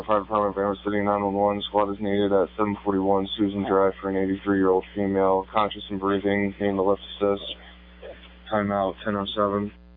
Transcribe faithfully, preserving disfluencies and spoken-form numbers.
Fire Department, Van City nine one one. Squad is needed at seven forty-one Susan Drive for an eighty-three-year-old female, conscious and breathing, needing the lift assist. Timeout ten oh seven.